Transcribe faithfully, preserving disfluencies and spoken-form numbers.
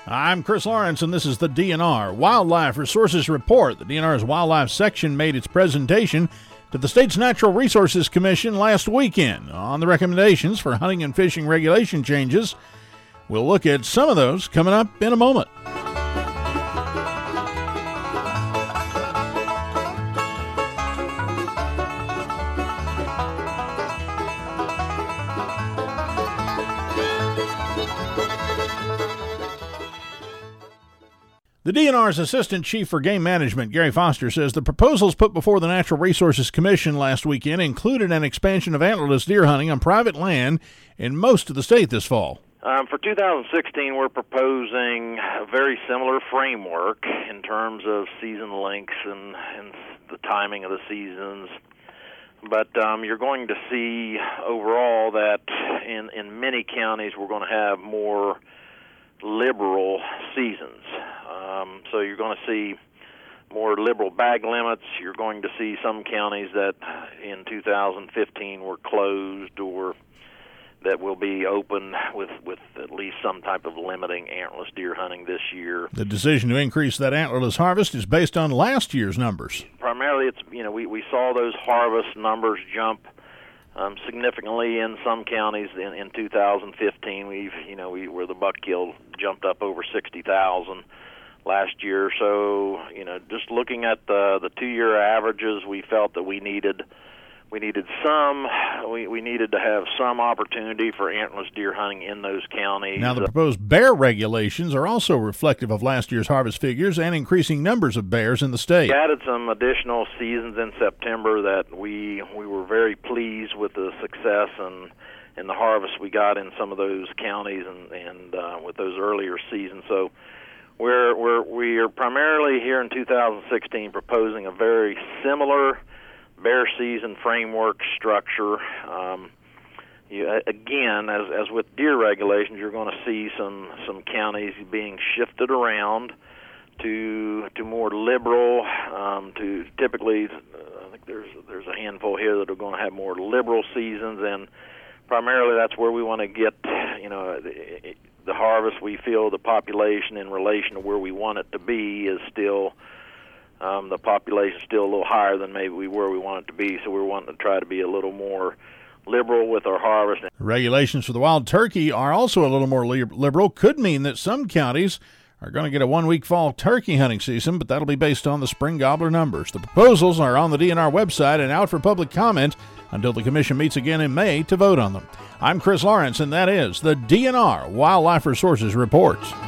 I'm Chris Lawrence, and this is the D N R Wildlife Resources Report. The D N R's Wildlife Section made its presentation to the state's Natural Resources Commission last weekend on the recommendations for hunting and fishing regulation changes. We'll look at some of those coming up in a moment. The D N R's Assistant Chief for Game Management, Gary Foster, says the proposals put before the Natural Resources Commission last weekend included an expansion of antlerless deer hunting on private land in most of the state this fall. Um, for two thousand sixteen, we're proposing a very similar framework in terms of season lengths and, and the timing of the seasons. But um, you're going to see overall that in, in many counties we're going to have more liberal seasons. Um, so you're going to see more liberal bag limits. You're going to see some counties that in two thousand fifteen were closed or that will be open with, with at least some type of limiting antlerless deer hunting this year. The decision to increase that antlerless harvest is based on last year's numbers. Primarily, it's you know we, we saw those harvest numbers jump um, significantly in some counties in, in two thousand fifteen. We've you know we where the buck kill jumped up over sixty thousand last year. So you know just looking at the the two year averages, we felt that we needed. We needed some. We, we needed to have some opportunity for antlerless deer hunting in those counties. Now, the proposed bear regulations are also reflective of last year's harvest figures and increasing numbers of bears in the state. We added some additional seasons in September that we we were very pleased with the success and and the harvest we got in some of those counties and and uh, with those earlier seasons. So we're we're we are primarily here in two thousand sixteen proposing a very similar bear season framework structure. Um, you, again, as as with deer regulations, you're going to see some some counties being shifted around to to more liberal. Um, to typically, uh, I think there's there's a handful here that are going to have more liberal seasons, and primarily that's where we want to get. You know, the, the harvest. We feel the population in relation to where we want it to be is still. Um, the population is still a little higher than maybe we were we want it to be, so we're wanting to try to be a little more liberal with our harvest. Regulations for the wild turkey are also a little more liberal. Could mean that some counties are going to get a one-week fall turkey hunting season, but that'll be based on the spring gobbler numbers. The proposals are on the D N R website and out for public comment until the commission meets again in May to vote on them. I'm Chris Lawrence, and that is the D N R Wildlife Resources Report.